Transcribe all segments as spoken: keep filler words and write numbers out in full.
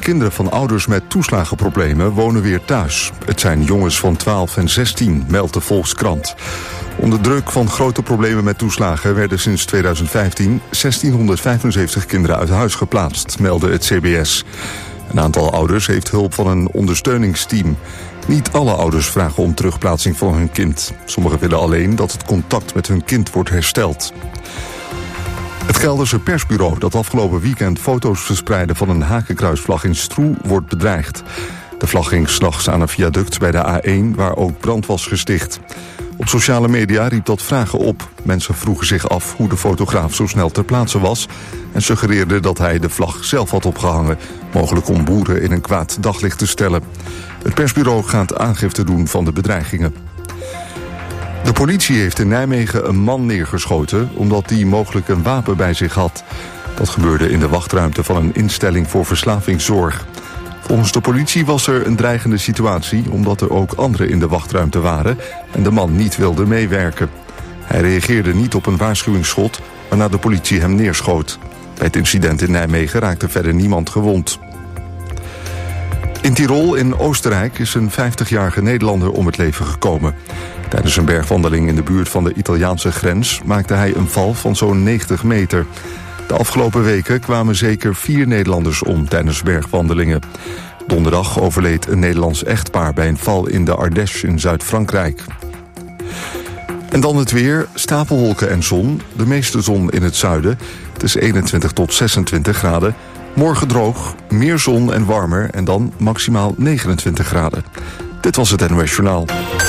kinderen van ouders met toeslagenproblemen wonen weer thuis. Het zijn jongens van twaalf en zestien, meldt de Volkskrant. Onder druk van grote problemen met toeslagen werden sinds tweeduizend vijftien zestienhonderdvijfenzeventig kinderen uit huis geplaatst, meldde het C B S. Een aantal ouders heeft hulp van een ondersteuningsteam. Niet alle ouders vragen om terugplaatsing van hun kind. Sommigen willen alleen dat het contact met hun kind wordt hersteld. Het Gelderse persbureau dat afgelopen weekend foto's verspreidde van een hakenkruisvlag in Stroe wordt bedreigd. De vlag hing 's nachts aan een viaduct bij de A één waar ook brand was gesticht. Op sociale media riep dat vragen op. Mensen vroegen zich af hoe de fotograaf zo snel ter plaatse was en suggereerden dat hij de vlag zelf had opgehangen, mogelijk om boeren in een kwaad daglicht te stellen. Het persbureau gaat aangifte doen van de bedreigingen. De politie heeft in Nijmegen een man neergeschoten omdat hij mogelijk een wapen bij zich had. Dat gebeurde in de wachtruimte van een instelling voor verslavingszorg. Volgens de politie was er een dreigende situatie omdat er ook anderen in de wachtruimte waren en de man niet wilde meewerken. Hij reageerde niet op een waarschuwingsschot, waarna de politie hem neerschoot. Bij het incident in Nijmegen raakte verder niemand gewond. In Tirol in Oostenrijk is een vijftigjarige Nederlander om het leven gekomen. Tijdens een bergwandeling in de buurt van de Italiaanse grens maakte hij een val van zo'n negentig meter. De afgelopen weken kwamen zeker vier Nederlanders om tijdens bergwandelingen. Donderdag overleed een Nederlands echtpaar bij een val in de Ardèche in Zuid-Frankrijk. En dan het weer, stapelwolken en zon. De meeste zon in het zuiden. Het is eenentwintig tot zesentwintig graden. Morgen droog, meer zon en warmer en dan maximaal negenentwintig graden. Dit was het N O S Journaal.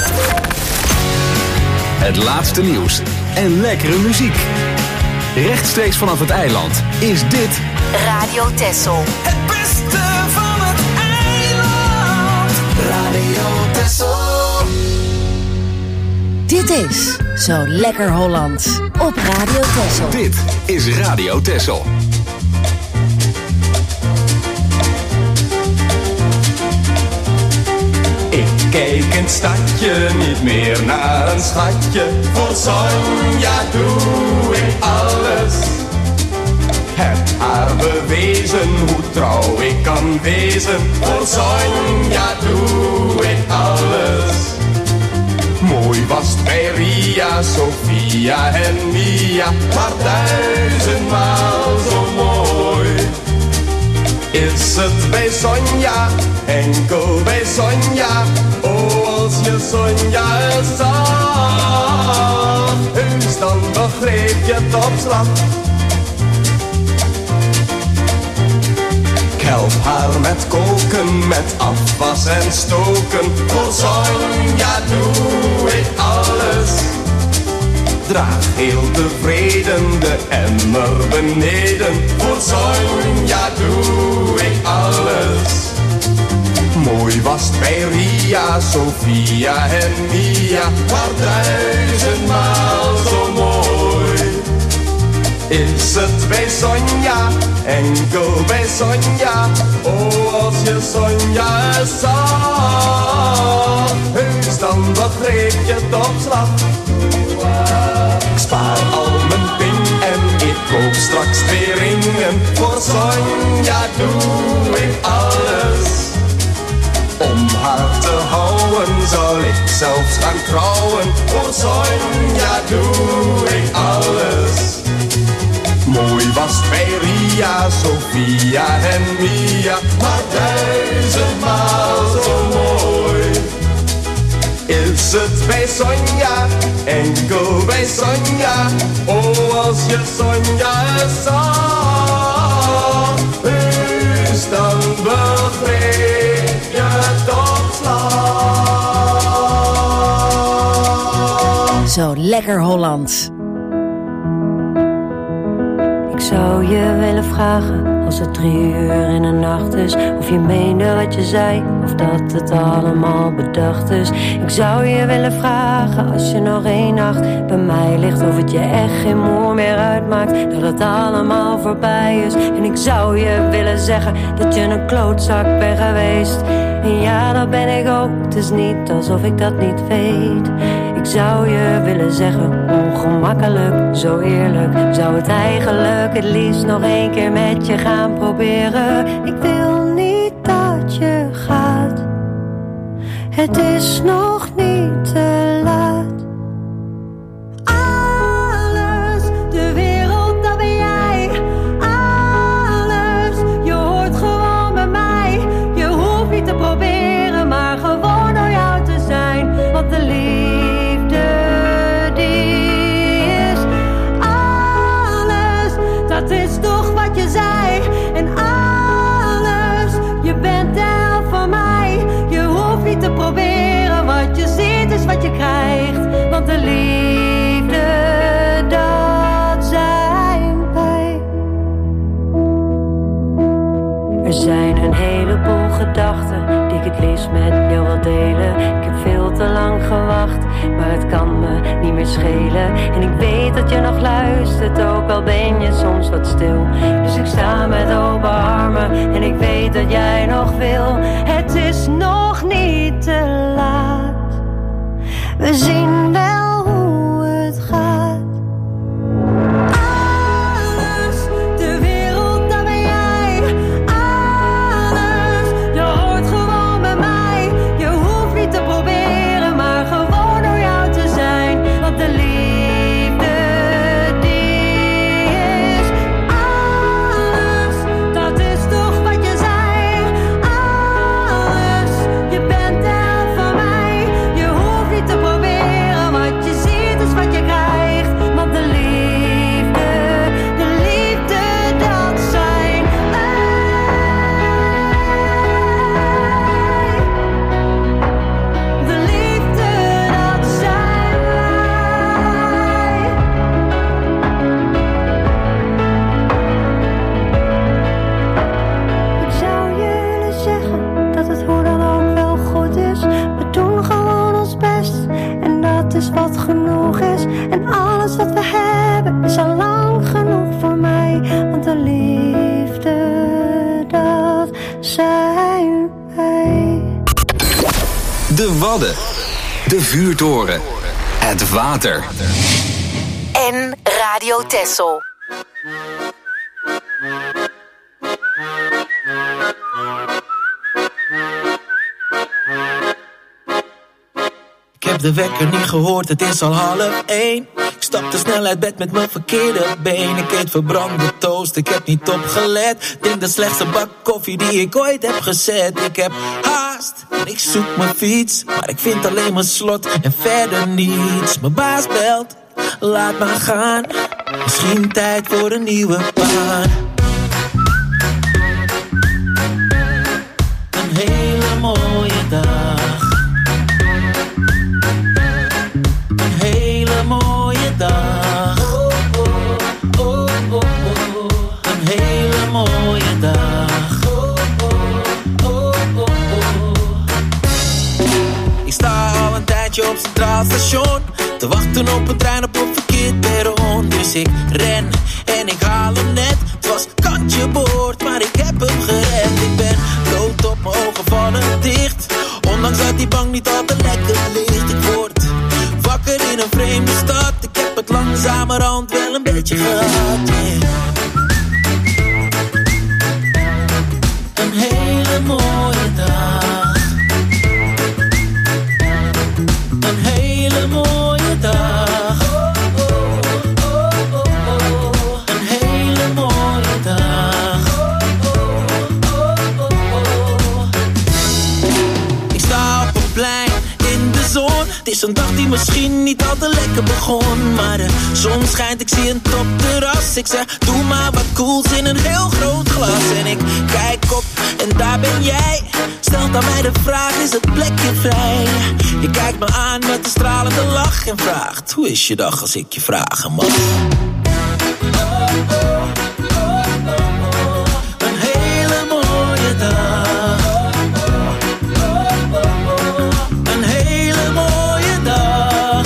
Het laatste nieuws en lekkere muziek. Rechtstreeks vanaf het eiland is dit Radio Texel. Het beste van het eiland. Radio Texel. Dit is Zo Lekker Hollands op Radio Texel. Dit is Radio Texel. Ik kijk in het stadje niet meer naar een schatje. Voor Sonja doe ik alles. Heb haar bewezen hoe trouw ik kan wezen. Voor Sonja doe ik alles. Mooi was het bij Ria, Sofia en Mia, maar duizendmaal zo mooi is het bij Sonja, enkel bij Sonja. Oh, als je Sonja zag, heus dan begreep je het op slag. Ik help haar met koken, met afwas en stoken. Voor Sonja doe ik alles. Draag heel tevreden de emmer beneden. Voor Sonja doe ik alles. Mooi was het bij Ria, Sofia en Mia, maar duizendmaal zo mooi is het bij Sonja, enkel bij Sonja. Oh, als je Sonja zag, heus dan begreep je het op slag. Ik spaar al mijn ping en ik koop straks twee ringen. Voor Sonja doe ik alles. Om haar te houden zal ik zelfs gaan trouwen. Voor Sonja doe ik alles. Mooi was het bij Ria, Sofia en Mia, maar duizendmaal zo mooi is het bij Sonja, enkel bij Sonja. Oh, als je Sonja zag, heus dan begreep je het op slag. Zo Lekker Hollands. Ik zou je willen vragen, als het drie uur in de nacht is, of je meende wat je zei, of dat het allemaal bedacht is. Ik zou je willen vragen, als je nog één nacht bij mij ligt, of het je echt geen moer meer uitmaakt, dat het allemaal voorbij is. En ik zou je willen zeggen, dat je een klootzak bent geweest. En ja, dat ben ik ook, het is niet alsof ik dat niet weet. Ik zou je willen zeggen, ongemakkelijk, zo eerlijk. Zou het eigenlijk het liefst nog één keer met je gaan proberen. Ik wil niet Het is nog niet te laat. Alles, de wereld, dat ben jij. Alles, je hoort gewoon bij mij. Je hoeft niet te proberen, maar gewoon door jou te zijn. Want de liefde, die is alles. Dat is toch wat je zei. En alles, je bent de helft van mij. Je hoeft niet te proberen, wat je ziet is wat je krijgt. Want de liefde, dat zijn wij. Er zijn een heleboel gedachten die ik het liefst met jou wil delen. Ik heb veel te lang gewacht, maar het kan me niet meer schelen. En ik weet dat je nog luistert, ook al ben je soms wat stil. Dus ik sta met open armen en ik weet dat jij nog wil. Het is nog niet te laat. We zien wel hoe het gaat. Alles, de wereld, dat ben jij. Alles, je hoort gewoon bij mij. Je hoeft niet te proberen, maar gewoon door jou te zijn. Want de liefde, die is alles. Dat is toch wat je zei. Alles, je bent de helft van mij. Je hoeft niet te proberen, wat je ziet is wat je krijgt. Want de liefde, de liefde, dat zijn wij. De liefde, dat zijn wij. Ik zou je willen zeggen dat het hoe dan ook wel goed is. We doen gewoon ons best en dat is wat genoeg is. En alles wat we hebben is al lang genoeg voor mij. Want de liefde, dat zijn wij. De Wadden. De Vuurtoren. Het water. En Radio Texel. Ik heb de wekker niet gehoord, het is al half één. Ik stapte snel uit bed met mijn verkeerde been. Ik eet verbrande toast, ik heb niet opgelet. Denk de slechtste bak koffie die ik ooit heb gezet. Ik heb haast en ik zoek mijn fiets, maar ik vind alleen mijn slot en verder niets. Mijn baas belt, laat maar gaan. Misschien tijd voor een nieuwe baan. Een hele mooie dag. Een hele mooie dag. Oh, oh, oh, oh, oh. Een hele mooie dag. Oh, oh, oh, oh, oh. Ik sta al een tijdje op Centraal Station te wachten op een trein op een verkeerd perron. Dus ik ren en ik haal hem net. Het was kantje boord, maar ik heb hem gered. Ik ben dood op mijn ogen vallen dicht. Ondanks dat die bank niet al te lekker ligt. Ik word wakker in een vreemde stad. Ik heb het langzamerhand wel een beetje gehad, yeah. Een hele mooie dag. Een hele mooie dag. Oh, oh, oh, oh, oh. Een hele mooie dag. Oh, oh, oh, oh. Ik sta op een plein in de zon. Het is een dag die misschien niet al te lekker begon. Maar de zon schijnt, ik zie een topterras. Ik zeg, doe maar wat cools in een heel groot glas. En ik kijk op en daar ben jij. Stelt aan mij de vraag, is het plekje vrij? Je kijkt me aan met een stralende lach en vraagt, hoe is je dag als ik je vragen mag? Een hele mooie dag. Een hele mooie dag.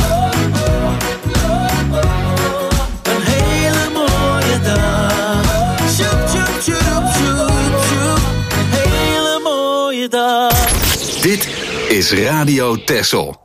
Een hele mooie dag. Sjoep, sjoep, sjoep, sjoep, sjoep. Een hele mooie dag. Dit is Radio Texel.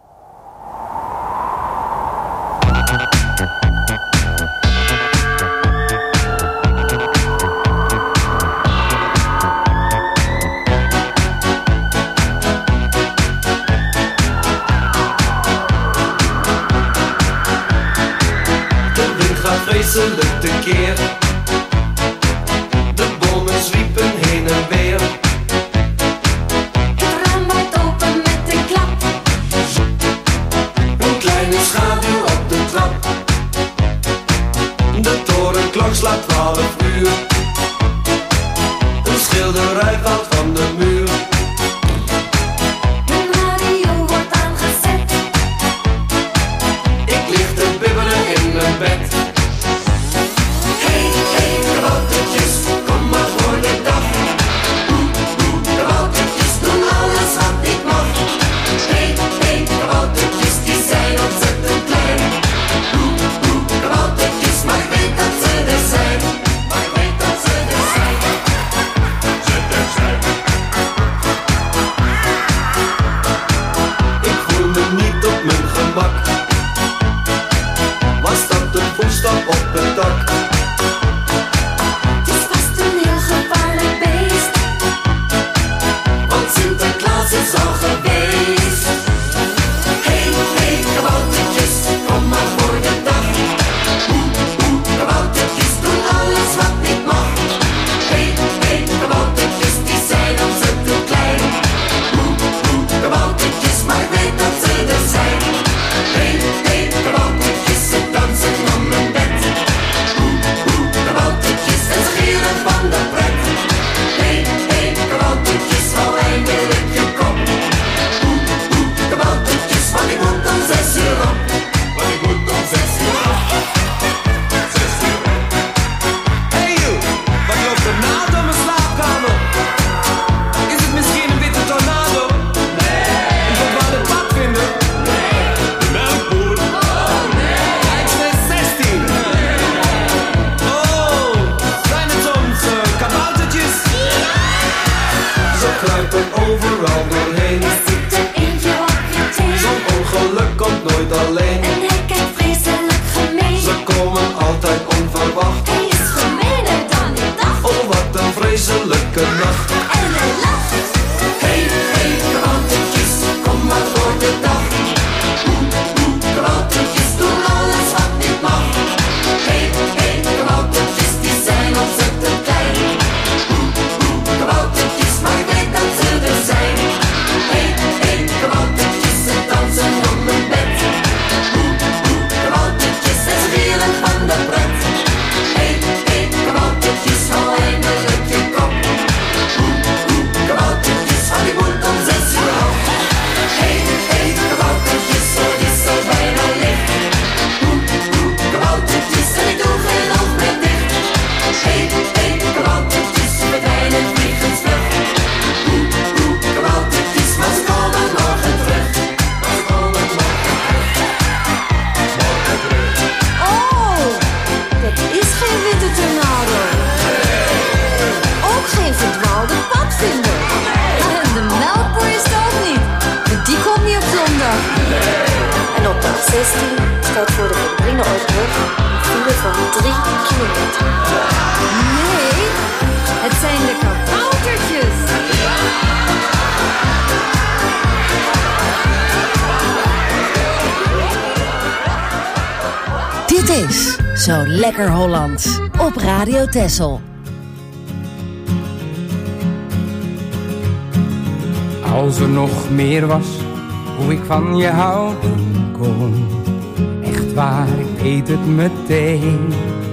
overal doorheen. Er zit er eentje op je teen. Zo'n ongeluk komt nooit alleen. En hij kijkt vreselijk gemeen. Ze komen altijd onverwacht. Hij is gemeener dan ik dacht. Oh, wat een vreselijke nacht. En hij lacht. Hey, hey, krantjes, kom maar voor de dag. Krantjes doen alles wat niet mag. Hey, hey, krantjes, die zijn ontzettend klein. Krantjes, maar ik weet dat ze er zijn. Hey, hey, krantjes, ze dansen om mijn bed. Krantjes, ze schreeuwen van de pret. Hey, hey, krantjes, hou eindelijk je kop. Krantjes, van die moet om zes uur af. Hey, hey, krantjes, zo is al bijna licht. Krantjes, en ik doe geen oog meer dicht. Hey, hey, krantjes, verdwijnen vliegensvlug. Krantjes, maar ze komen morgen terug. Maar ze komen morgen terug. Oh, dat is geen witte tornado. Ook geen verdwaalde padvinder. En de melkboy is er ook niet. Want die komt niet op zondag. En op dag zestien staat voor de Verbringen Oosterbrug een file van drie kilometer. Nee, het zijn de kaboutertjes. Dit is Zo Lekker Hollands op Radio Texel. Als er nog meer was, hoe ik van je houden kon. Echt waar, ik weet het meteen.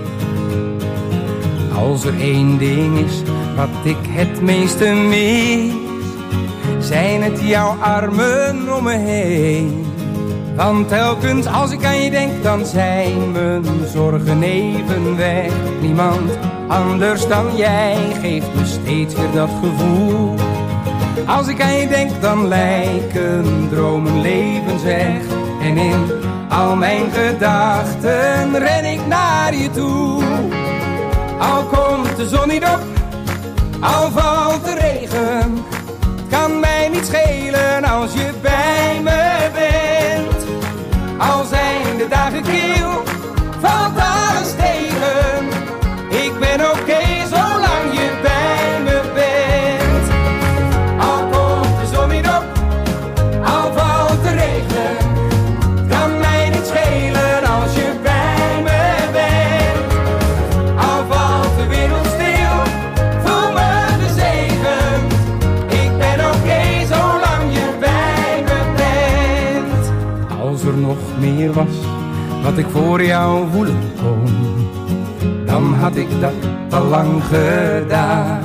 Als er één ding is wat ik het meeste mis, zijn het jouw armen om me heen. Want telkens als ik aan je denk, dan zijn mijn zorgen even weg. Niemand anders dan jij geeft me steeds weer dat gevoel. Als ik aan je denk, dan lijken dromen levensecht. En in al mijn gedachten ren ik naar je toe. Al komt de zon niet op, al valt de regen. Het kan mij niet schelen als je bij me bent. Al zijn de dagen kil, valt alles tegen. Ik ben oké okay, zolang je bij me bent. Al komt de zon niet op, al valt de regen. Kan mij niet schelen als je bij me bent. Al valt de wereld stil, voel me de zegen. Ik ben oké okay, zolang je bij me bent. Als er nog meer was wat ik voor jou voelen kon, dan had ik dat al lang gedaan.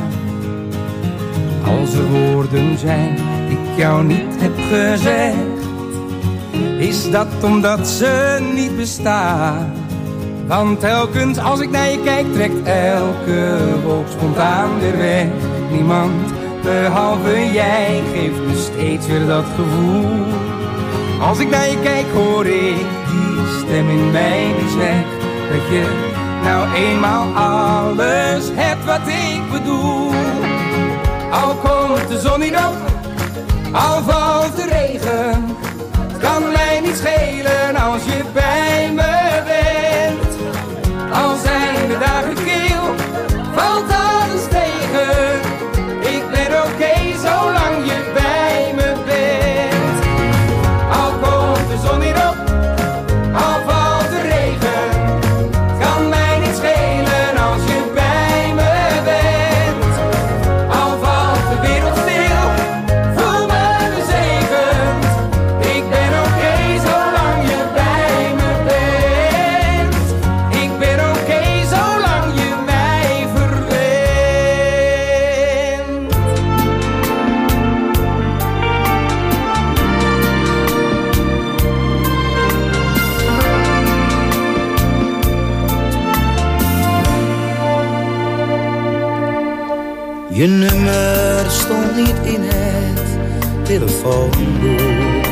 Als er woorden zijn die ik jou niet heb gezegd, is dat omdat ze niet bestaan. Want telkens als ik naar je kijk, trekt elke wolk spontaan weer weg. Niemand behalve jij geeft me steeds weer dat gevoel. Als ik naar je kijk, hoor ik die stem in mij die zegt dat je nou eenmaal alles hebt wat ik bedoel. Al komt de zon niet op, al valt de regen. Het kan mij niet schelen als je bij me bent. Al zijn de dagen kil, valt alles tegen. Ik ben oké okay, zolang je bij me bent. Al komt de zon niet op, al valt de regen. Het kan mij niet schelen als je bij me bent. Al valt de wereld stil, voel me bezegend. Ik ben oké okay, zolang je bij me bent. Ik ben oké okay, zolang je mij verwendt. Je nummer stond niet in het telefoonboek.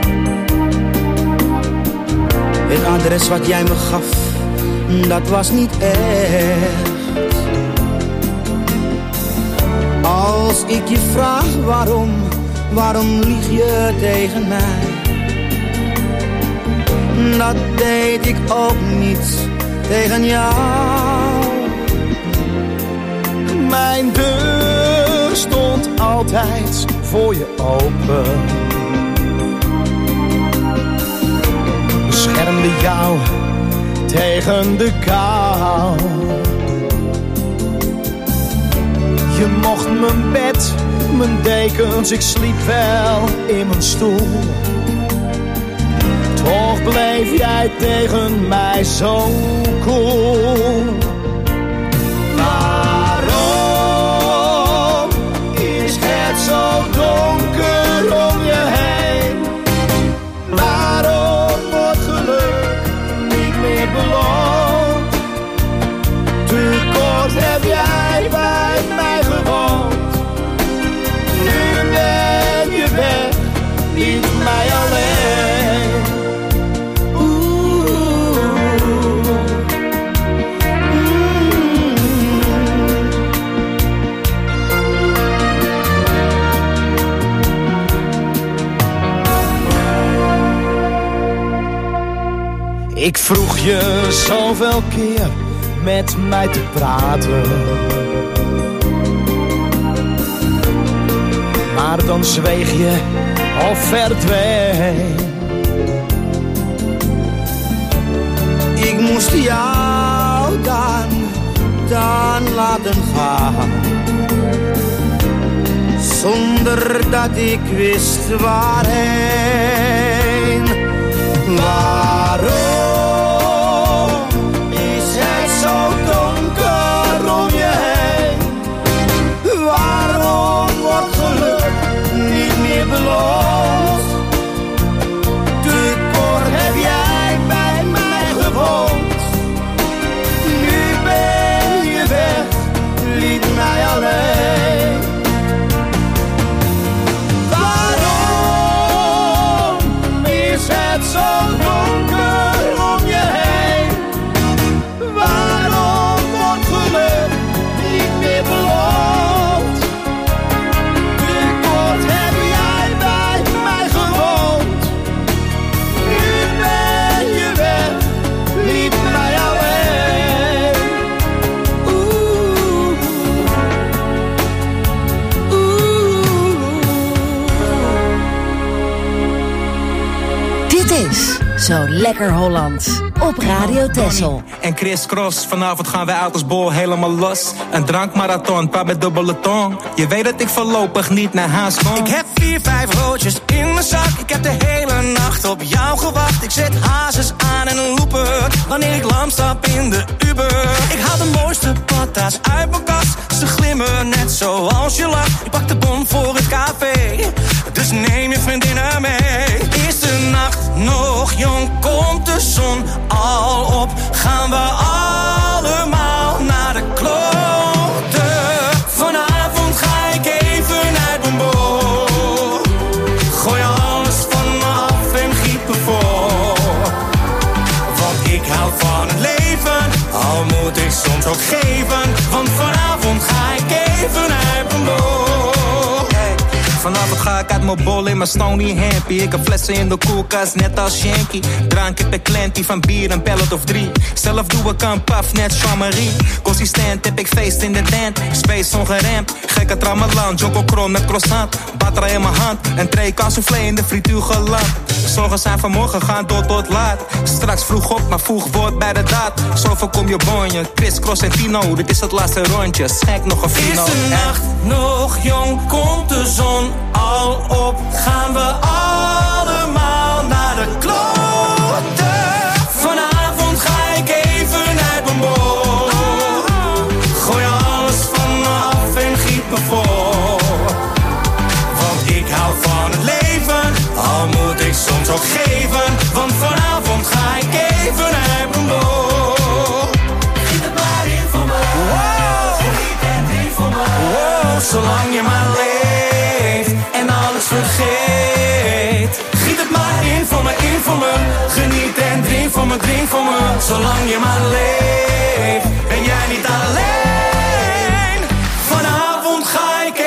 Het adres wat jij me gaf, dat was niet echt. Als ik je vraag waarom, waarom lieg je tegen mij? Dat deed ik ook niet tegen jou. Mijn deur stond altijd voor je open. Beschermde jou tegen de kou. Je mocht mijn bed, mijn dekens, ik sliep wel in mijn stoel. Toch bleef jij tegen mij zo koel. Waarom is het zo donker om je heen? Waarom wordt geluk niet meer beloond? Te kort heb jij bij mij gewoond. Nu ben je weg, liet mij alleen. Ik vroeg je zoveel keer met mij te praten, maar dan zweeg je of verdween. Ik moest jou dan, dan laten gaan, zonder dat ik wist waarheen. Waarom is het zo donker om je heen? Waarom wordt geluk niet meer beloond? Te kort heb jij bij mij gewoond. Nu ben je weg, liet mij alleen. Waarom is het zo donker om je heen? Waarom wordt geluk niet meer beloond? Te kort heb jij bij mij gewoond. Nu ben je weg, liet mij alleen. Oeh, oeh. Dit is Zo Lekker Holland op Radio Texel. En Chris Cross, vanavond gaan wij uit als bol helemaal los. Een drankmarathon, paar met dubbele tong. Je weet dat ik voorlopig niet naar huis kom. Ik heb vier, vijf roodjes in mijn zak. Ik heb de hele nacht op jou gewacht. Ik zet hazes aan en een looper wanneer ik lam stap in de Uber. Ik haal de mooiste patas uit mijn kast. Ze glimmen net zoals je lacht. Ik pak de bon voor het café, dus neem je vriendinnen mee. Is de nacht nog jong, komt de zon al op, gaan we allemaal naar de kloten. Vanavond ga ik even uit mijn bol. Gooi alles van me af en giet me voor. Want ik hou van het leven, al moet ik soms ook geven. Want vanavond ga ik even uit mijn bol. Vanavond ga ik uit mijn bol in mijn Stony Hampy. Ik heb flessen in de koelkast, net als Shanky. Drank ik de klantie van bier, een pellet of drie. Zelf doe ik een paf, net Jean-Marie. Consistent heb ik feest in de tent. Space ongeremd, gekke tramalan. Joko kron met croissant, batra in mijn hand. Een tray cassoufflé in de frituur geland. Zorgen zijn vanmorgen, gaan door tot laat. Straks vroeg op, maar vroeg woord bij de daad. Zo voorkom je bonje, Chris, Cross en Tino. Dit is het laatste rondje, schenk nog een fino. Is de nacht nog jong, komt de zon al op, gaan we allemaal naar de kloten. Vanavond ga ik even uit mijn bol. Gooi alles van me af en giet me voor. Want ik hou van het leven, al moet ik soms ook geven. Want vanavond ga ik even uit mijn bol. Giet het maar in voor me. Wow. Geniet het in voor me. Wow, zolang je maar leeft en alles vergeet. Giet het maar in voor me, in voor me. Geniet en drink voor me, drink voor me. Zolang je maar leeft, ben jij niet alleen. Vanavond ga ik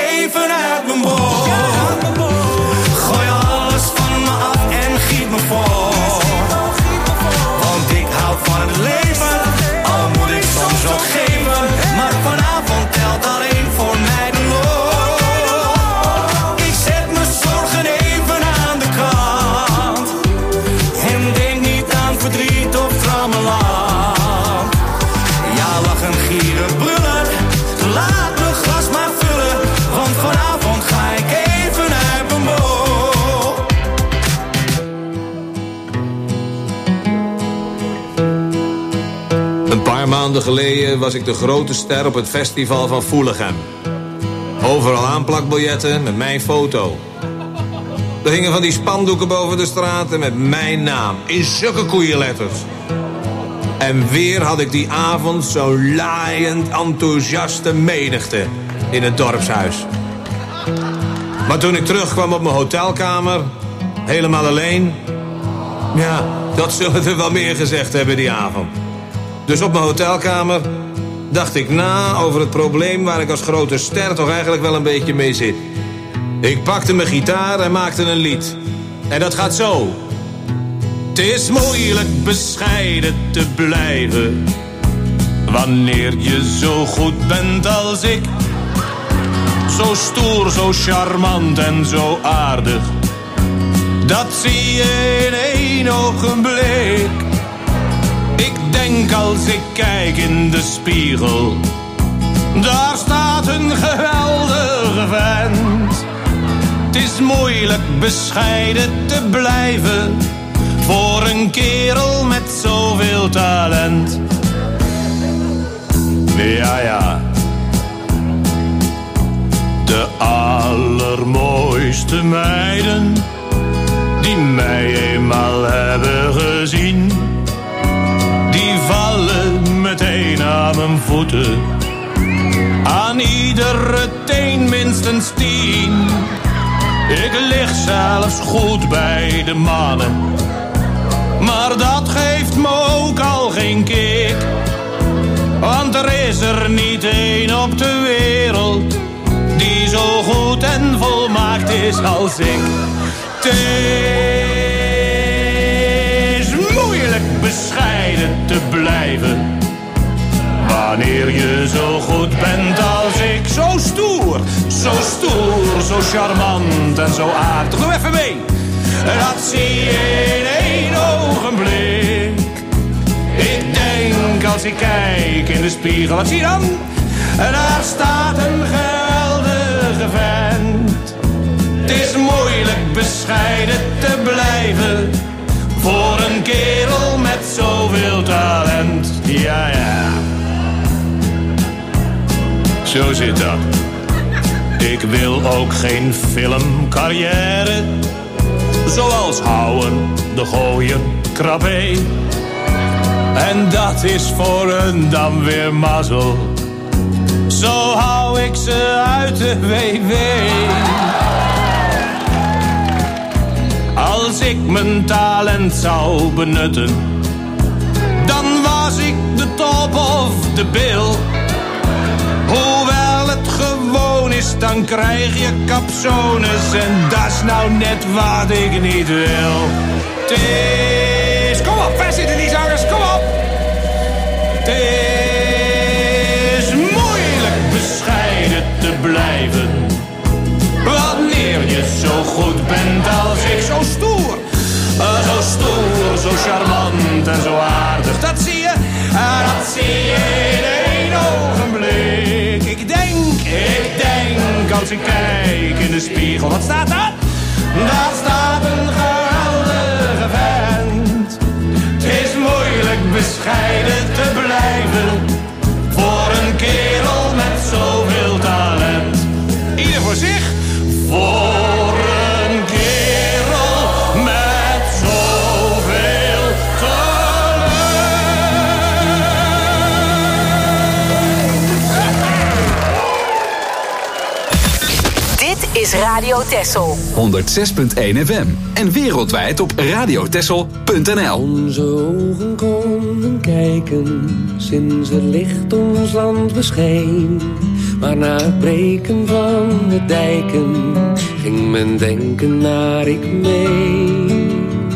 paar maanden geleden was ik de grote ster op het festival van Voelichem. Overal aanplakbiljetten met mijn foto. Er hingen van die spandoeken boven de straten met mijn naam. In zulke koeienletters. En weer had ik die avond zo'n laaiend enthousiaste menigte in het dorpshuis. Maar toen ik terugkwam op mijn hotelkamer, helemaal alleen... ja, dat zullen er wel meer gezegd hebben die avond. Dus op mijn hotelkamer dacht ik na over het probleem waar ik als grote ster toch eigenlijk wel een beetje mee zit. Ik pakte mijn gitaar en maakte een lied. En dat gaat zo. Het is moeilijk bescheiden te blijven wanneer je zo goed bent als ik. Zo stoer, zo charmant en zo aardig. Dat zie je in één ogenblik. Ik denk als ik kijk in de spiegel, daar staat een geweldige vent. Het is moeilijk bescheiden te blijven voor een kerel met zoveel talent. Ja, ja. De allermooiste meiden die mij eenmaal hebben gezien, die vallen meteen aan mijn voeten. Aan iedere teen minstens tien. Ik lig zelfs goed bij de mannen, maar dat geeft me ook al geen kick. Want er is er niet één op de wereld die zo goed en volmaakt is als ik. Het is moeilijk bescheiden te blijven wanneer je zo goed bent als ik. Zo stoer, zo stoer, zo charmant en zo aardig. Doe even mee. Dat zie je in één ogenblik. Ik denk als ik kijk in de spiegel, wat zie je dan? Daar staat een geweldige vent. Het is moeilijk bescheiden te blijven voor een kerel met zoveel talent. Ja, ja. Zo zit dat. Ik wil ook geen filmcarrière, zoals houden, de gooien, krabbe. En dat is voor hun dan weer mazzel. Zo hou ik ze uit de W W. Als ik mijn talent zou benutten, dan was ik de top of de bill. Hoewel het gewoon is, dan krijg je capsones. En dat is nou net wat ik niet wil. Het is... Kom op, waar zitten die zangers? Kom op! Het is moeilijk bescheiden te blijven wanneer je zo goed bent als ik. Zo stoer, uh, zo stoer, zo charmant en zo aardig. Dat zie je, uh, dat zie je in één ogenblik. Ik denk, ik denk als ik kijk in de spiegel. Wat staat daar? Daar staat een geweldige vent. Het is moeilijk bescheiden te blijven voor een kerel met zoveel talent. Ieder voor zich. Voor een kerel met zoveel talent. Dit is Radio Texel. honderdzes punt één F M. En wereldwijd op radiotexel punt n l. Onze ogen konden kijken sinds het licht ons land bescheen. Maar na het breken van de dijken ging men denken naar ik mee.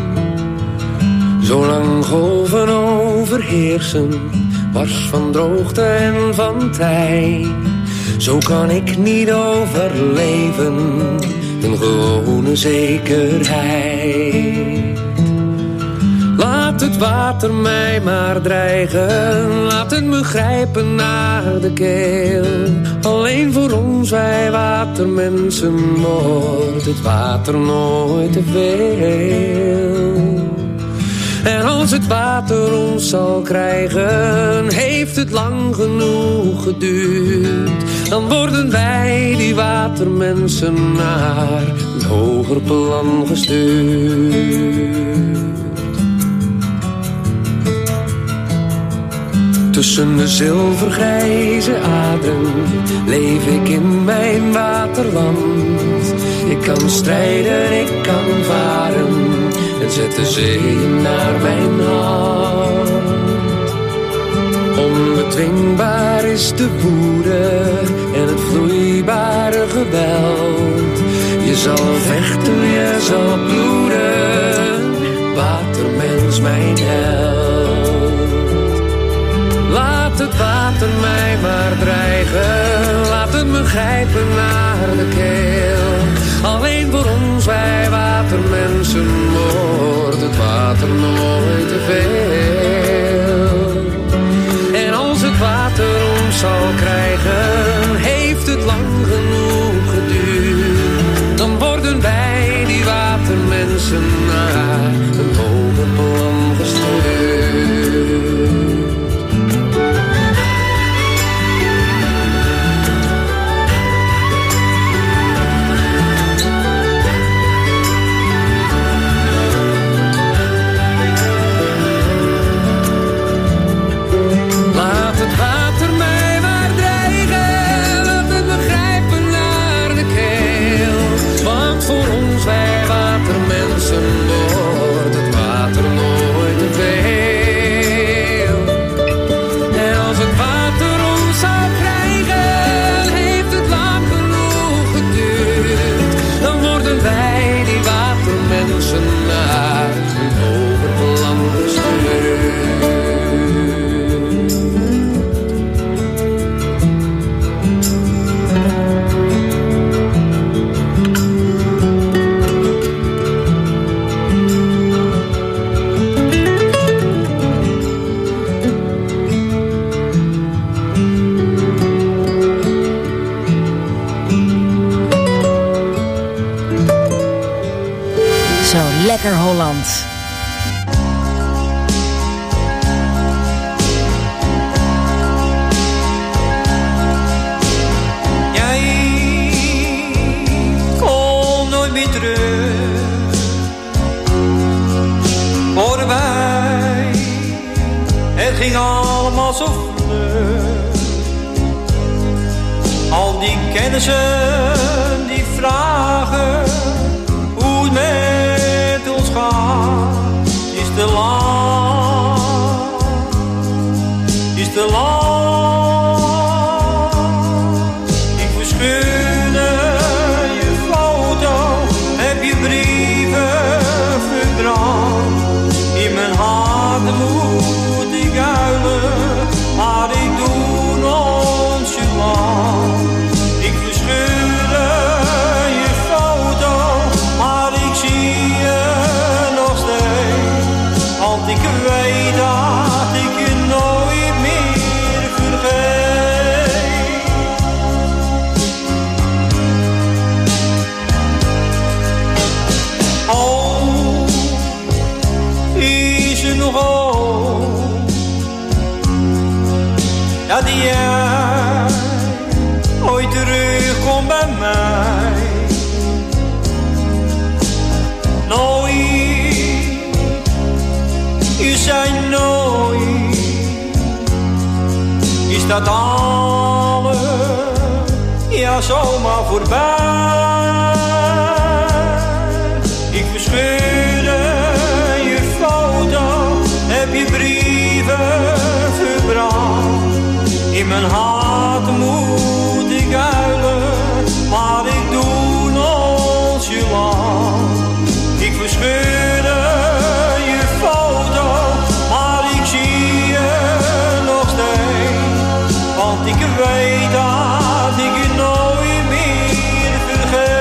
Zolang golven overheersen, was van droogte en van tij. Zo kan ik niet overleven, een gewone zekerheid. Laat het water mij maar dreigen, laat het me grijpen naar de keel. Alleen voor ons, wij watermensen, wordt het water nooit te veel. En als het water ons zal krijgen, heeft het lang genoeg geduurd. Dan worden wij, die watermensen, naar een hoger plan gestuurd. Tussen de zilvergrijze aderen leef ik in mijn waterland. Ik kan strijden, ik kan varen en zet de zee naar mijn hand. Onbedwingbaar is de woede en het vloeibare geweld. Je zal vechten, je zal bloeden, watermens mijn held. Laat het water mij maar dreigen, laat het me grijpen naar de keel. Alleen voor ons, wij watermensen, wordt het water nooit te veel. En als het water ons zal krijgen, heeft het lang genoeg geduurd. Dan worden wij, die watermensen, naar een hoger plan gestuurd. Wordt het water nooit te veel. En als het water ons zal krijgen, heeft het lang genoeg geduurd. Dan worden wij, die watermensen, naar een hoger plan gestuurd. Lekker Holland. Jij komt nooit meer terug. Voorbij, het ging allemaal zo vlug. Al die kennissen die vragen hoe het met ons gaat, is te lang, is te lang. Ik verscheurde je foto, heb je brieven verbrand. In mijn hart moet ik huilen, maar ik doe nonchalant. Ik verscheurde je foto, maar ik zie je nog steeds. Want ik weet dat ik je nooit meer vergeet. Oh, is er nog hoop dat jij ooit terugkomt bij mij? Nooit, je zei nooit, is dat alles, ja zomaar voorbij. Ik verscheurde je foto, heb je brieven verbrand. In mijn hart moet ik huilen, maar ik doe nonchalant. Ik verscheurde je foto, maar ik zie je nog steeds. Want ik weet dat ik je nooit meer vergeet.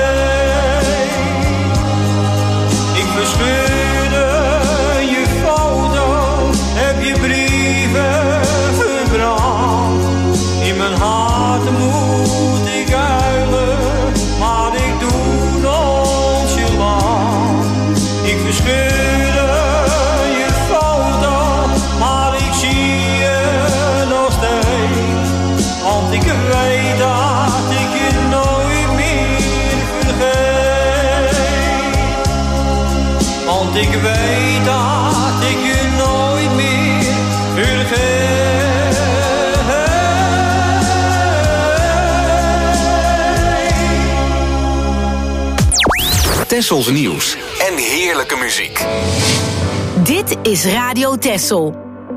Want ik weet dat ik je nooit meer vergeet. Tessels nieuws en heerlijke muziek. Dit is Radio Tessel.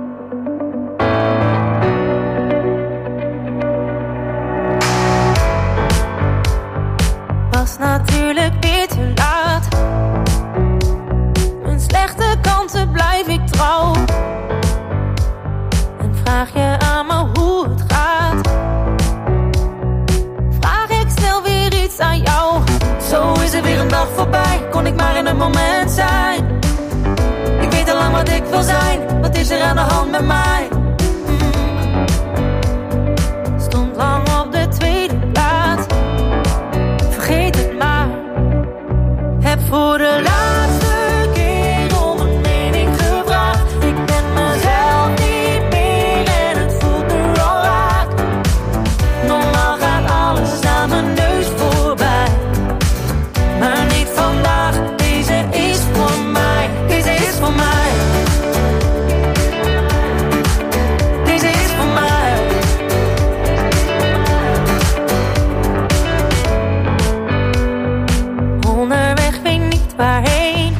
Was natuurlijk weer te laat. Mijn slechte kanten blijf ik trouw. En vraag je aan me hoe het gaat. Vraag ik snel weer iets aan jou. Zo is er weer een dag voorbij. Kon ik maar in een moment zijn. Ik weet al lang wat ik wil zijn. Wat is er aan de hand met mij? Mm. Stond lang op de tweede plaats. Vergeet het maar. Heb voor de laatste keer om een mening gevraagd. Ik ben mezelf niet meer en het voelt nu al raak. Normaal gaat alles aan mijn neus voorbij. Maar niet vandaag, deze is voor mij. Deze is voor mij. Deze is voor mij. Onderweg, weet niet waarheen.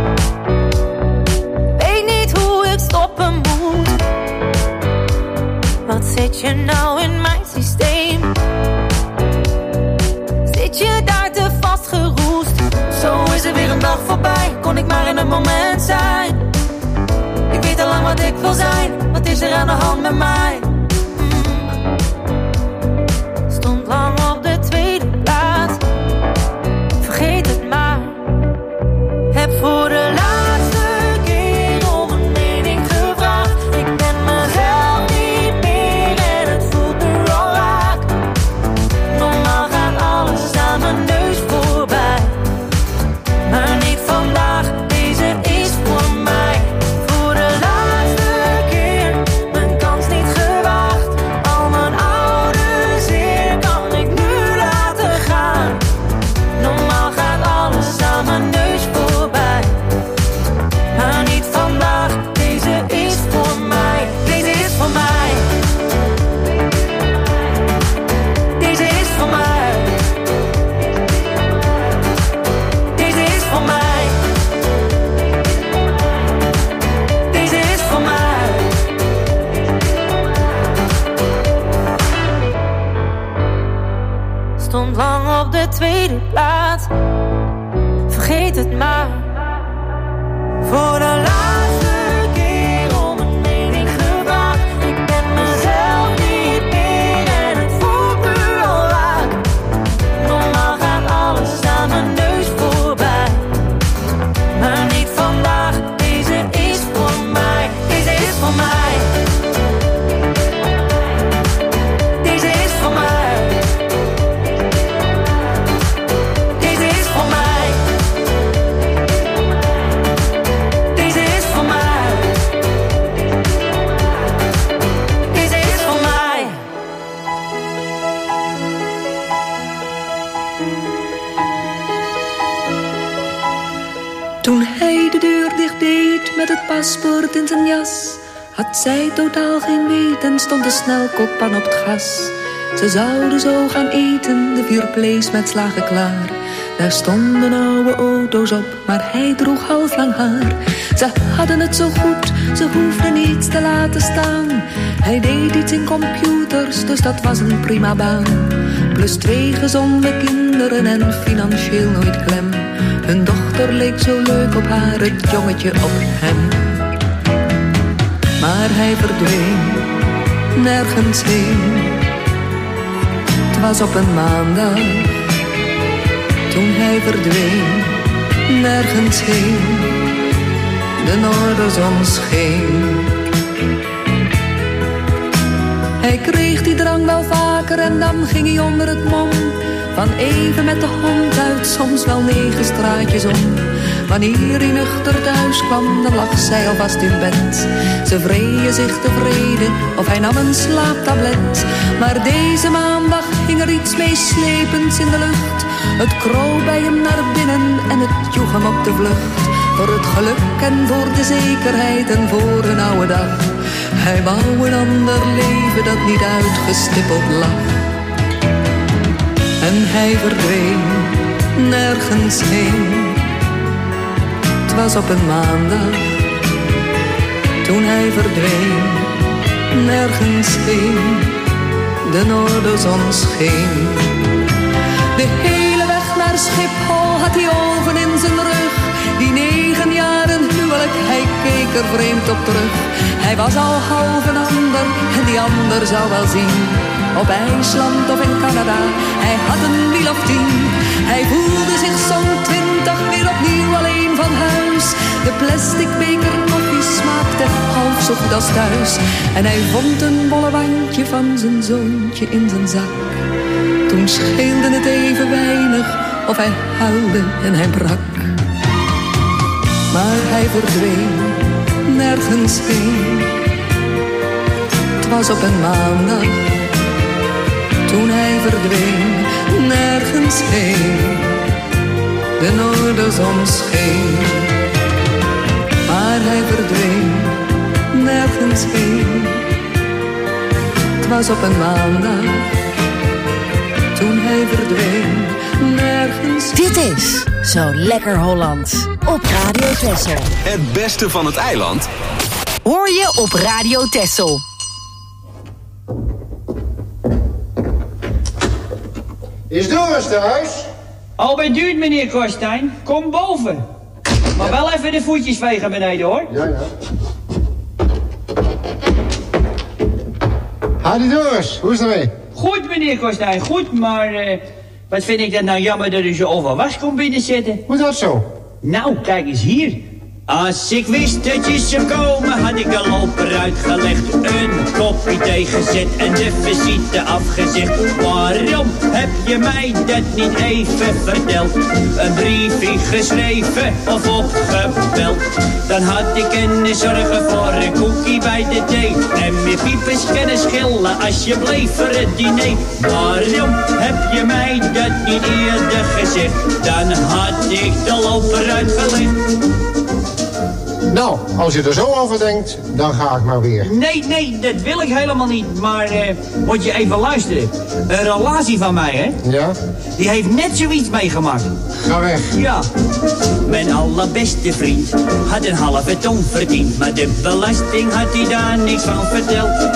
Weet niet hoe ik stoppen moet. Wat zit je nou in mijn systeem? Zit je daar te vastgeroest? Zo is er weer een dag voorbij. Kon ik maar in een moment zijn. Ik weet al lang wat ik wil zijn. Wat is er aan de hand met mij? Mm. Stond lang op de tweede plaats. Vergeet het maar. Heb voor de laatste keer om een mening gevraagd. Ik ben mezelf niet meer en het voelt nu al raak. Normaal gaat alles aan mijn neus voorbij. Maar niet vandaag, deze is voor mij. Voor de laatste keer, mijn kans niet gewaagd. Al mijn oude zeer kan ik nu laten gaan. Normaal gaat alles aan mijn neus voorbij. Maar niet vandaag, deze is voor mij. Deze is voor mij. Deze is voor mij. Deze is voor mij. Deze is voor mij. Stond lang op de tweede plaats. Vergeet het maar. Voor de laatste keer om een mening gevraagd. Ik ben mezelf niet meer en het voelt nu al raak. Normaal gaat alles aan mijn neus voorbij. Maar niet vandaag, deze is voor mij. Deze is voor mij. Deze is voor mij. Deze is voor mij. Deze is voor mij. Deze is voor mij. Toen hij de deur dicht deed met het paspoort in zijn jas, had zij totaal geen weten, stond de snelkookpan op het gas. Ze zouden zo gaan eten, de vier vlees met slagen klaar. Daar stonden oude auto's op, maar hij droeg halflang haar. Ze hadden het zo goed, ze hoefden niets te laten staan. Hij deed iets in computers, dus dat was een prima baan. Plus twee gezonde kinderen en financieel nooit klem. Hun dochter leek zo leuk op haar, het jongetje op hem. Maar hij verdween, nergens heen. Het was op een maandag, toen hij verdween, nergens heen. De noorderzon scheen. Hij kreeg die drang wel vaker en dan ging hij onder het mom. Van even met de hond uit, soms wel negen straatjes om. Wanneer hij nuchter thuis kwam, dan lag zij alvast in bed. Ze vreeën zich tevreden, of hij nam een slaaptablet. Maar deze maandag hing er iets meeslepends in de lucht. Het kroop bij hem naar binnen en het joeg hem op de vlucht. Voor het geluk en voor de zekerheid en voor een oude dag. Hij wou een ander leven dat niet uitgestippeld lag. En hij verdween nergens heen. Het was op een maandag toen hij verdween nergens heen. De noorderzon scheen. De hele weg naar Schiphol had hij oven in zijn rug. Die negen jaren huwelijk, hij keek er vreemd op terug. Hij was al half een ander en die ander zou wel zien. Op IJsland of in Canada, hij had een wiel of tien. Hij voelde zich zo'n twintig weer opnieuw alleen van huis. De plastic beker koffie smaakte half zo goed als thuis. En hij vond een bolle wandje van zijn zoontje in zijn zak. Toen scheelde het even weinig of hij huilde en hij brak. Maar hij verdween nergens heen. Het was op een maandag toen hij verdween nergens heen. De noorderzon scheen. Maar hij verdween nergens heen. Het was op een maandag toen hij verdween nergens heen. Dit is Zo Lekker Holland op Radio Texel. Het beste van het eiland hoor je op Radio Texel. Is Doris thuis? Al bij duurt, meneer Korstijn. Kom boven. Maar wel even de voetjes vegen beneden, hoor. Ja, ja. Hadi Doris, hoe is het ermee? Goed, meneer Korstijn, goed, maar... Uh, wat vind ik dat nou jammer dat u zo overwas komt binnenzetten. Hoe dat zo? Nou, kijk eens hier. Als ik wist dat je zou komen, had ik de loper uitgelegd. Een kopje thee gezet en de visite afgezegd. Waarom heb je mij dat niet even verteld? Een briefje geschreven of opgebeld. Dan had ik kunnen zorgen voor een koekie bij de thee. En meer piepers kunnen schillen als je bleef voor het diner. Waarom heb je mij dat niet eerder gezegd? Dan had ik de loper uitgelegd. Nou, als je er zo over denkt, dan ga ik maar weer. Nee, nee, dat wil ik helemaal niet. Maar uh, moet je even luisteren. Een relatie van mij, hè? Ja? Die heeft net zoiets meegemaakt. Ga weg. Ja. Mijn allerbeste vriend had een halve ton verdiend. Maar de belasting had hij daar niks van verteld.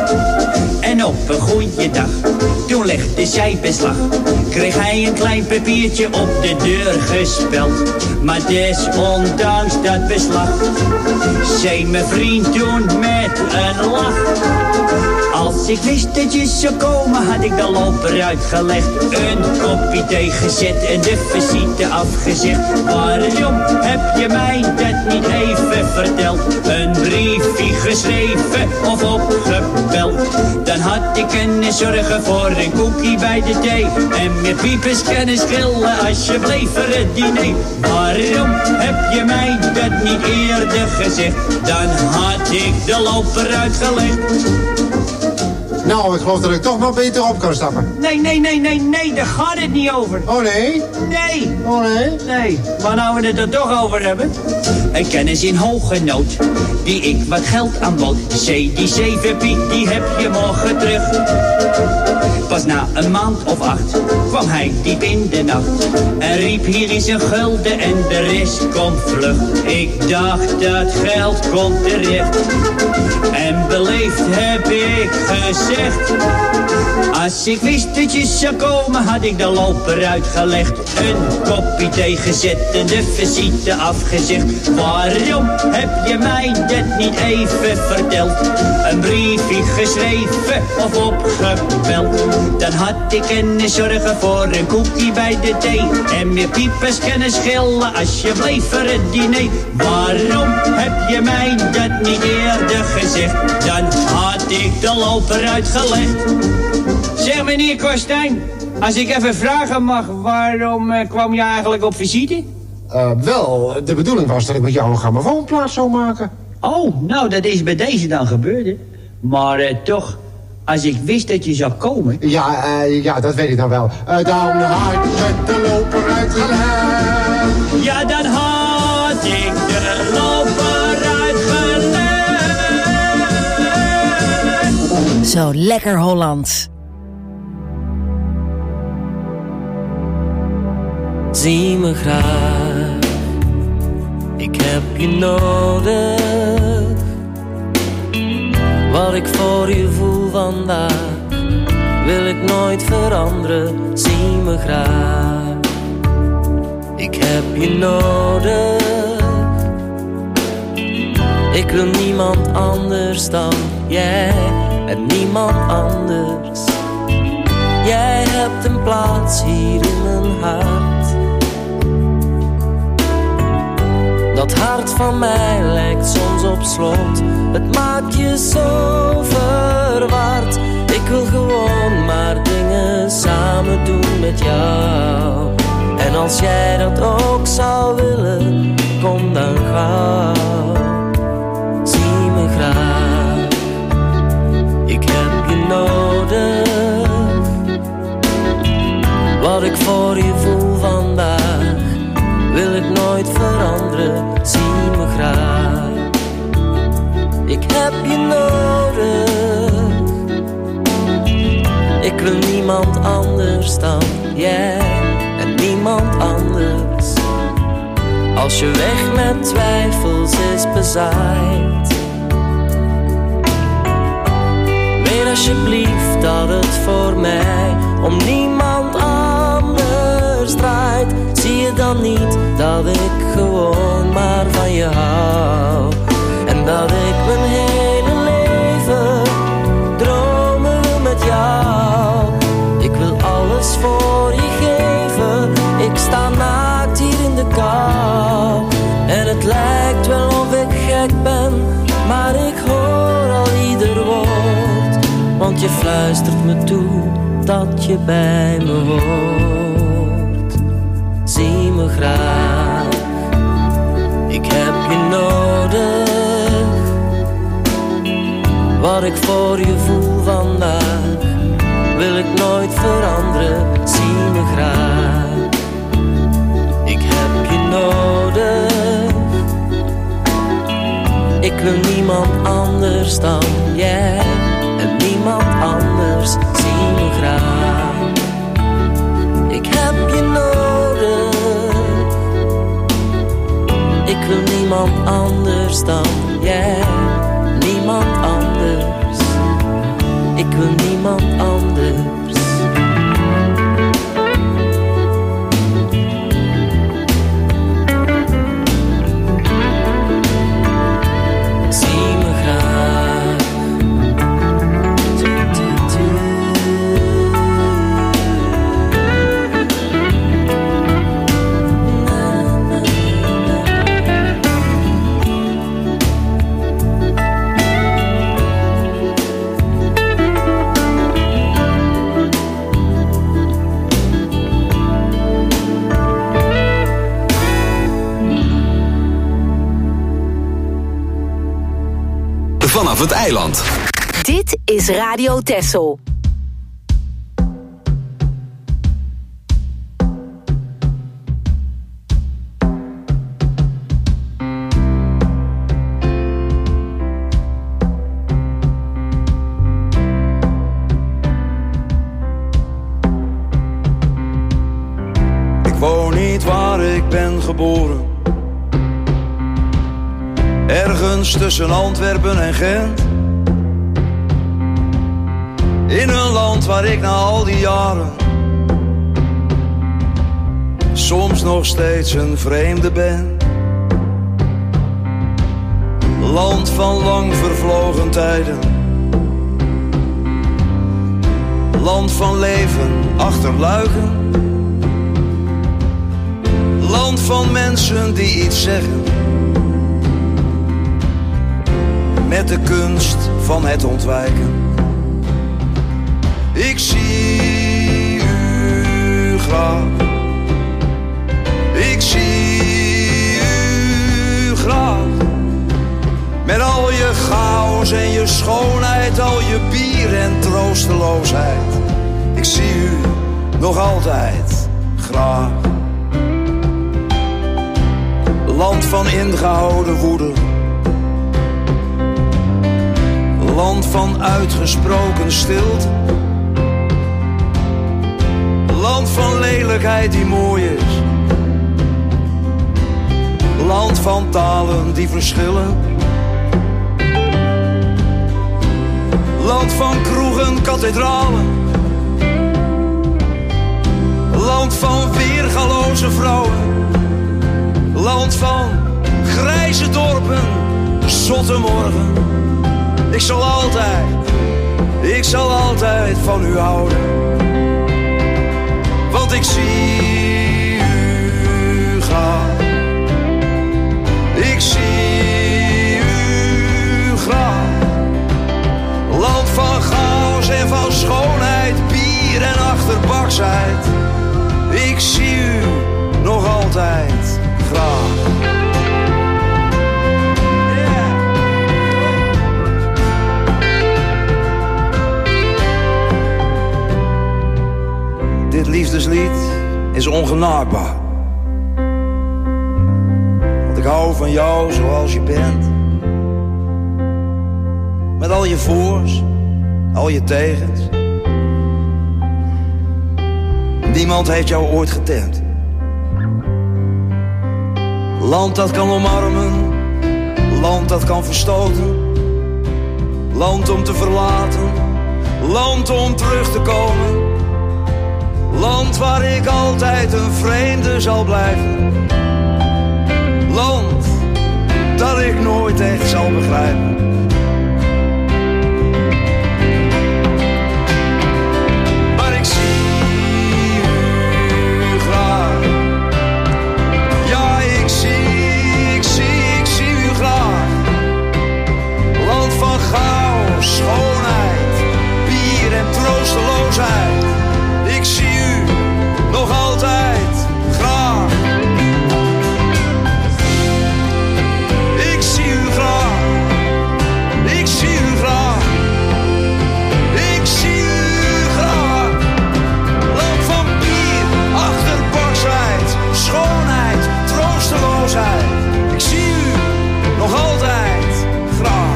En op een goede dag, toen legde zij beslag. Kreeg hij een klein papiertje op de deur gespeld. Maar desondanks dat beslag, zei mijn vriend toen met een lach. Als ik wist dat je zou komen, had ik de loper uitgelegd. Een kopje thee gezet en de visite afgezegd. Waarom heb je mij dat niet even verteld? Een briefje geschreven of opgebeld. Dan had ik kunnen zorgen voor een koekie bij de thee. En meer piepers kunnen schillen als je bleef voor het diner. Waarom heb je mij dat niet eerder gezegd? Dan had ik de loper uitgelegd. Nou, ik geloof dat ik toch maar beter op kan stappen. Nee, nee, nee, nee, nee, daar gaat het niet over. Oh nee? Nee. Oh nee? Nee, maar nou we het er toch over hebben. Een kennis in hoge nood, die ik wat geld aanbood. Zei die zeven piek, die heb je morgen terug. Pas na een maand of acht kwam hij diep in de nacht. En riep, hier is een gulden en de rest komt vlug. Ik dacht dat geld komt terecht. En beleefd heb ik gezegd, als ik wist dat je zou komen, had ik de loper uitgelegd. Een kopje thee gezet en de visite afgezegd. Waarom heb je mij dat niet even verteld? Een briefje geschreven of opgebeld. Dan had ik kunnen zorgen voor een koekie bij de thee. En meer piepers kunnen schillen als je bleef voor het diner. Waarom heb je mij dat niet eerder gezegd? Dan had ik de loper uitgelegd. Zeg meneer Korstijn, als ik even vragen mag, waarom uh, kwam je eigenlijk op visite? Uh, wel, de bedoeling was dat ik met jou een grammofoonplaat zou maken. Oh, nou dat is bij deze dan gebeurd, hè? Maar uh, toch, als ik wist dat je zou komen... Ja, uh, ja, dat weet ik dan wel. Uh, dan had ik de loper uitgelegd. Ja, dan had ik Zo lekker Hollands. Zie me graag, ik heb je nodig. Wat ik voor je voel vandaag, wil ik nooit veranderen. Zie me graag, ik heb je nodig. Ik wil niemand anders dan jij, en niemand anders. Jij hebt een plaats hier in mijn hart. Dat hart van mij lijkt soms op slot. Het maakt je zo verward. Ik wil gewoon maar dingen samen doen met jou. En als jij dat ook zou willen, kom dan gauw. Zie me graag, ik heb je nodig. Wat ik voor je voel vandaag, wil ik nooit veranderen. Zie me graag, ik heb je nodig. Ik wil niemand anders dan jij, en niemand anders. Als je weg met twijfels is bezaaid, weet alsjeblieft dat het voor mij om niemand anders draait. Zie je dan niet dat ik gewoon maar van je hou, en dat ik mijn hele leven dromen wil met jou. Ik wil alles voor je geven, ik sta naakt hier in de kou. En het lijkt wel of ik gek ben, maar ik hoor al ieder woord. Want je fluistert me toe dat je bij me hoort. Zie me graag, ik heb je nodig. Wat ik voor je voel vandaag, wil ik nooit veranderen. Zie me graag, ik heb je nodig. Ik wil niemand anders dan jij, en niemand anders. Zie me graag, ik heb je nodig. Ik wil niemand anders dan jij, niemand anders. Ik wil niemand anders. Vanaf het eiland. Dit is Radio Texel. Ik woon niet waar ik ben geboren, ergens tussen Antwerpen en Gent. In een land waar ik na al die jaren soms nog steeds een vreemde ben. Land van lang vervlogen tijden, land van leven achter luiken, land van mensen die iets zeggen, met de kunst van het ontwijken. Ik zie u graag, ik zie u graag. Met al je chaos en je schoonheid, al je bier en troosteloosheid. Ik zie u nog altijd graag. Land van ingehouden woede, Land van uitgesproken stilte. Land van lelijkheid die mooi is. Land van talen die verschillen. Land van kroegen, kathedralen. Land van weergaloze vrouwen. Land van grijze dorpen, zotte morgen. Ik zal altijd, ik zal altijd van u houden. Want ik zie u gaan. Ik zie u graag. Land van chaos en van schoonheid, bier en achterbaksheid. Ik zie u nog altijd graag. Yeah. Dit liefdeslied is ongenaakbaar. Want ik hou van jou zoals je bent. Met al je voor's, al je tegens. Niemand heeft jou ooit getemd. Land dat kan omarmen, land dat kan verstoten. Land om te verlaten, land om terug te komen. Land waar ik altijd een vreemde zal blijven. Land dat ik nooit echt zal begrijpen. Maar ik zie u graag. Ja, ik zie, ik zie, ik zie u graag. Land van chaos, schoonheid, bier en troosteloosheid. Ik zie u nog altijd graag. Ik zie u graag. Ik zie u graag. Ik zie u graag. Land van bier, achterbaksheid, schoonheid, troosteloosheid. Ik zie u nog altijd graag.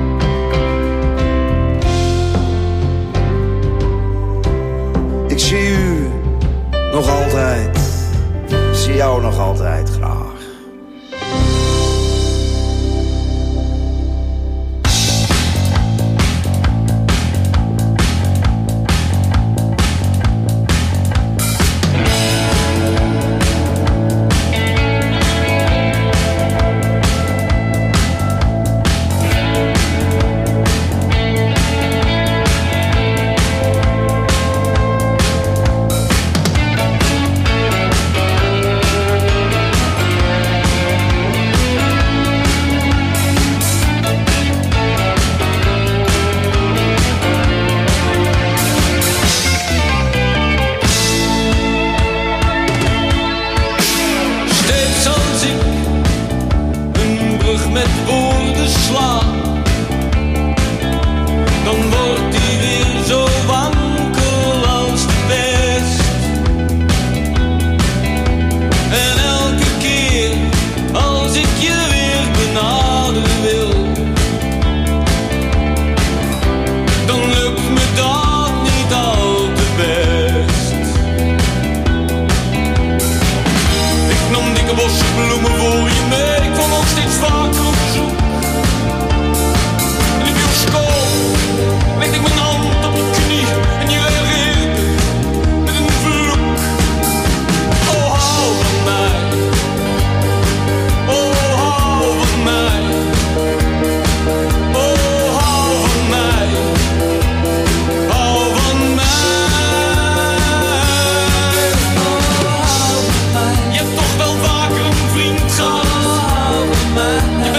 Ik zie u nog altijd, zie jou nog altijd graag. Je hebt toch wel vaker een vriend gehad. Je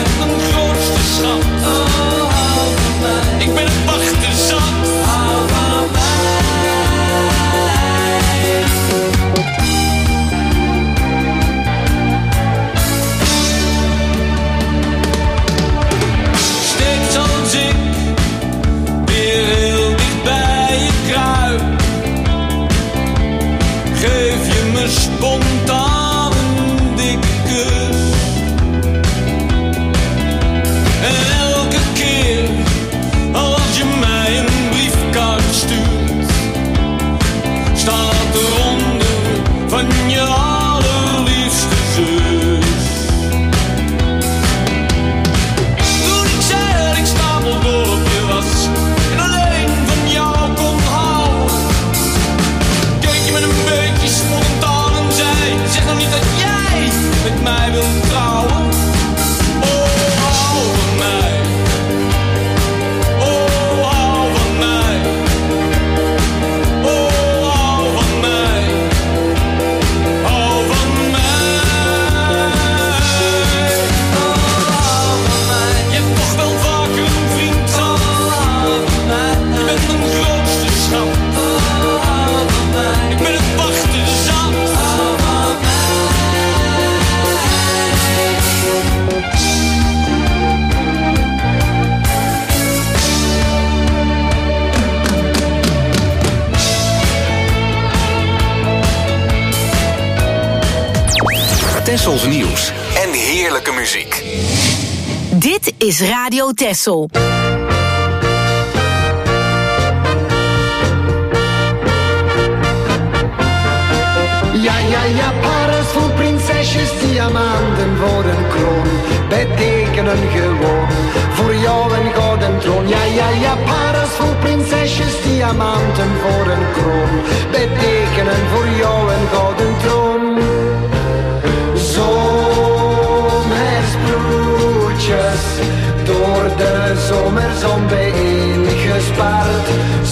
mij wilt trouwen. Oh, hou van mij. Oh, hou van mij. Oh, hou van mij. Hou van mij. Oh, hou van mij. Je hebt toch wel vaker een vriend gehad. Je bent mijn grootste schat. Ik ben het wachten zat. Tessels nieuws en heerlijke muziek. Dit is Radio Tessel. Ja, ja, ja, Paris vol prinsesjes, diamanten voor een kroon. Betekenen gewoon voor jou een gouden troon. Ja, ja, ja, Paris vol prinsesjes, diamanten voor een kroon. Betekenen voor jou een gouden troon. Zomersbroertjes, door de zomerzon bijeengespaard.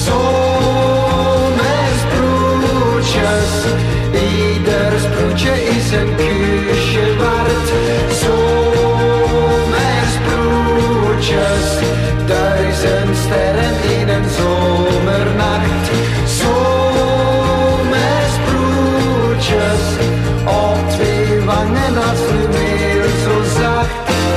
Zomersbroertjes, ieder sproetje is een kusje waard. Zomersbroertjes, duizend sterren in een zomernacht. Zomersbroertjes, op twee wangen als fluweel zo zacht.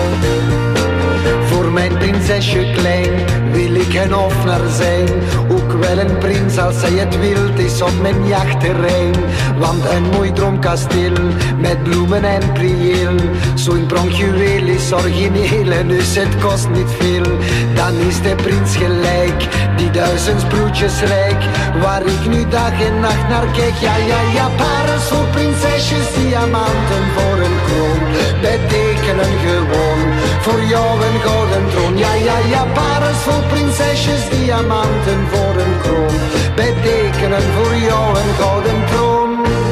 Voor mijn prinsesje klein wil ik een hofnar zijn. Ook wel een prins als zij het wild is op mijn jachtterrein. Want een mooi droomkasteel met bloemen en prieel, zo'n pronkjuweel is origineel en dus het kost niet veel. Dan is de prins gelijk, die duizend sproetjes rijk, waar ik nu dag en nacht naar kijk. Ja, ja, ja, Paris voor prinsesjes, diamanten voor een kroon. Betekenen gewoon voor jou een gouden troon. Ja, ja, ja, Paris voor prinsesjes, diamanten voor een kroon. Betekenen voor jou een gouden troon.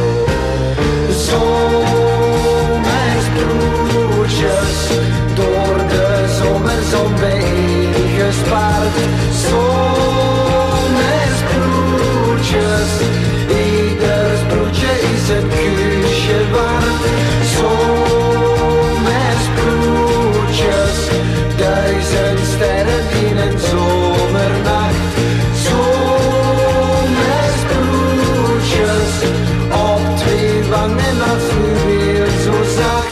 Zomersbroertjes, door de zomerzon bijeengespaard. Zomersbroertjes, ieder sproetje is een kusje waard. Zomersbroertjes, duizend sterren in een zomernacht. Zomersbroertjes, op twee wangen als fluweel zo zacht.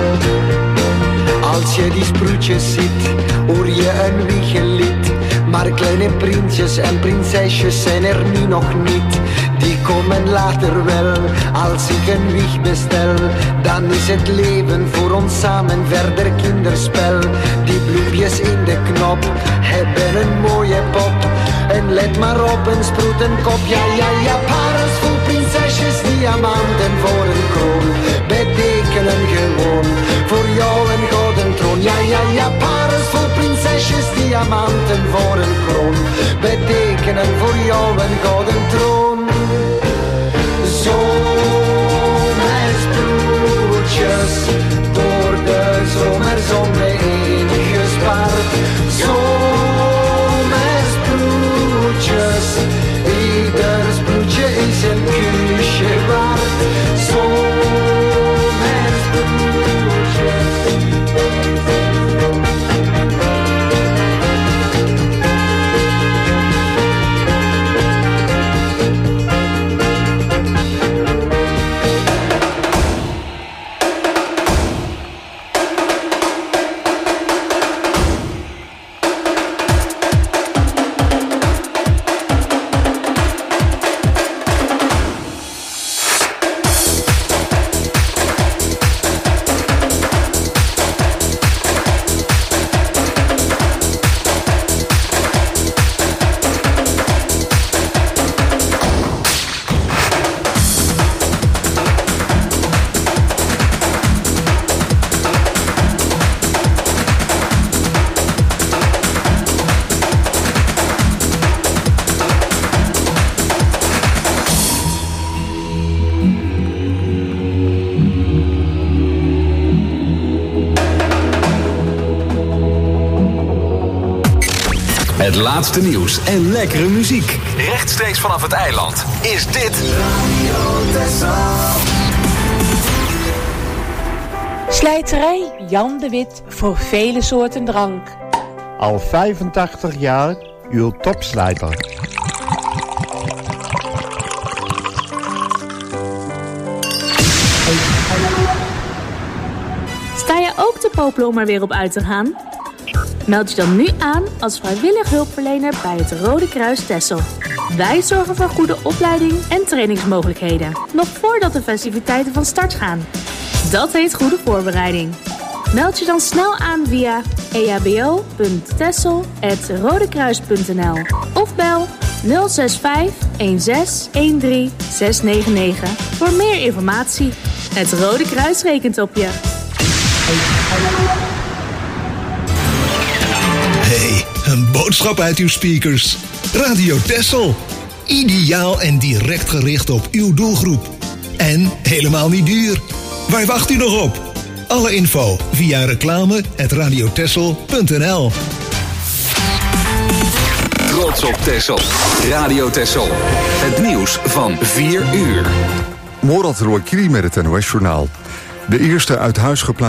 Als je die sproetjes ziet, hoor je een wiegelied. Maar kleine prinsjes en prinsesjes zijn er nu nog niet. Die komen later wel, als ik een wieg bestel. Dan is het leven voor ons samen verder kinderspel. Die bloempjes in de knop hebben een mooie pop. En let maar op, een sproetenkop. Ja, ja, ja, Paris vol prinsesjes, diamanten voor een kroon. Betekenen gewoon voor jou een gouden troon. Ja, ja, ja, Paris vol prinsesjes, diamanten voor een kroon. Betekenen voor jou een gouden troon. Zomersbroertjes, door de zomerzon bijeengespaard. Zomersbroertjes, ieder sproetje is een kusje waard. Zomersbroertjes. Het laatste nieuws en lekkere muziek. Rechtstreeks vanaf het eiland is dit Radio Texel. Slijterij Jan de Wit voor vele soorten drank. Al vijfentachtig jaar uw topslijter. Sta je ook te popelen om er weer op uit te gaan? Meld je dan nu aan als vrijwillig hulpverlener bij het Rode Kruis Texel. Wij zorgen voor goede opleiding en trainingsmogelijkheden, nog voordat de festiviteiten van start gaan. Dat heet goede voorbereiding. Meld je dan snel aan via e h b o punt texel apenstaartje rodekruis punt n l of bel nul zes vijf een zes een drie zes negen negen voor meer informatie. Het Rode Kruis rekent op je. Hey, een boodschap uit uw speakers. Radio Texel. Ideaal en direct gericht op uw doelgroep. En helemaal niet duur. Waar wacht u nog op? Alle info via reclame at radiotexel punt n l. Trots op Texel. Radio Texel. Het nieuws van vier uur. Morad Roykiri met het N O S-journaal. De eerste uit huis geplaatste